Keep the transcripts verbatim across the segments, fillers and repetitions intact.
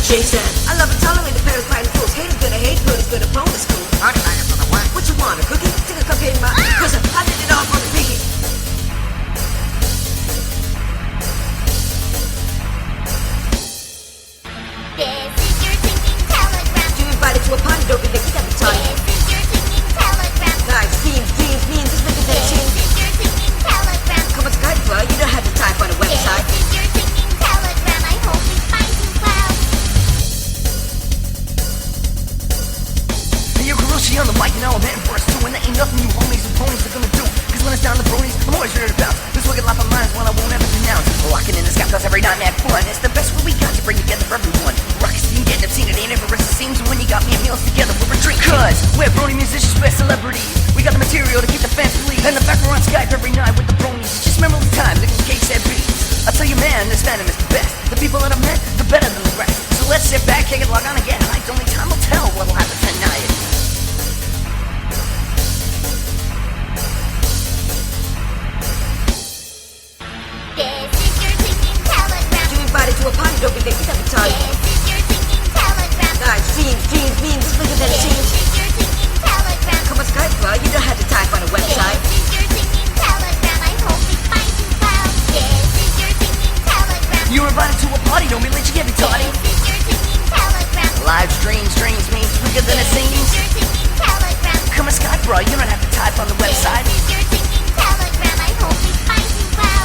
Jason. I love and tolerate the parents, fighting fools. Haters gonna hate, good is gonna bonus school. Party like for the what? What you want, a cookie? Take a cupcake in my prison. I did it all for the biggie. This is your singing telegram. You invited to a party, don't be thinking every time. This is your singing telegram. Live streams, dreams, means just making that This change. is your singing telegram. Come on, Skype, bro. You don't have to type on a website. This is your singing telegram. I hope it finds you well. Hey, yo, Karoshi on the mic, and now I'm heading for us too. And there ain't nothing you homies and ponies are gonna do. Cause when it's down to bronies, I'm always ready to bounce. This wicked life of mine is one I won't ever denounce. Locking in the sky cause every night mad fun. It's the best way we got to bring together everyone. Rockets team getting obscene, it ain't ever as it seems. And when you got me and meals together, we're a dream. Cause we're brony musicians, we're celebrities. We got the material to keep the fans pleased. And the fact we're on Skype every night with the bronies, it's just memorable times, like Kate said beats. I tell you man, this fandom is the best. The people that I've met, they're better than the rest. So let's sit back, kick it, log on and get hyped. Only time will tell what'll happen tonight. This is your singing telegram. You invited to a party, don't be thinking every time. This is your singing telegram. Live streams, dreams, means just making that This change. is your singing telegram. Come on, Skype, bro. You don't have to type on a website. This is your singing telegram. I hope it finds you well. This is your singing telegram. You're invited to a party, don't be late, you can't be tardy. This is your singing telegram. Live streams, dreams means bigger than it This is seems. your singing telegram. Come on, Skype, bro, you don't have to type on the website. This is your singing telegram. I hope it finds you well.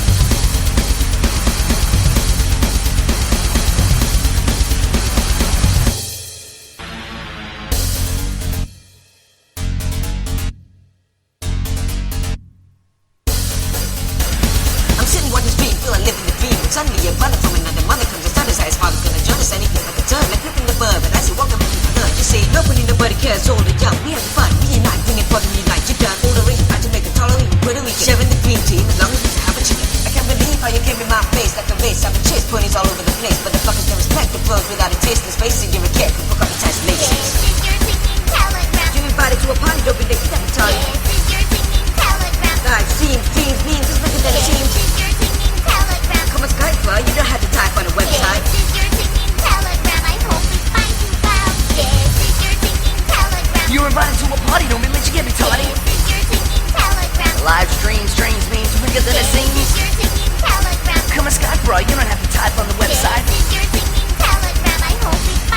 I'm sitting watching stream, feel like living the dream. And suddenly a brother from another mother comes and stutters. His father's gonna join us, anything like a turn, like flipping the bird. But as you walk up into the hood, you say nobody, nobody cares, old or young. We having fun, we unite, bring it for the unite. You're done, all the rage, about to make a tolerate Puerto Rican. Sharing the dream team, as long as we can have a chicken. I can't believe how you came in my face like a race. I've been chased ponies all over the place, but the fuckers don't respect the pros without a taste. This face and you're a kid, who fuck up the translations. This is your singing telegram. You invited to a party, don't be thinking every time. This is your singing telegram. Live streams, dreams, means just making that This change. is your singing telegram. Come on, Skype, bro. You don't have to type on a website. This is your singing telegram. I hope it finds you well. This is your singing telegram. You're invited to a party, don't be late, you can't be tardy. This is your singing telegram. Live streams, dreams means bigger than it This is seems. your singing telegram. Come on, Skype, bro, you don't have to type on the website. This is your singing telegram. I hope it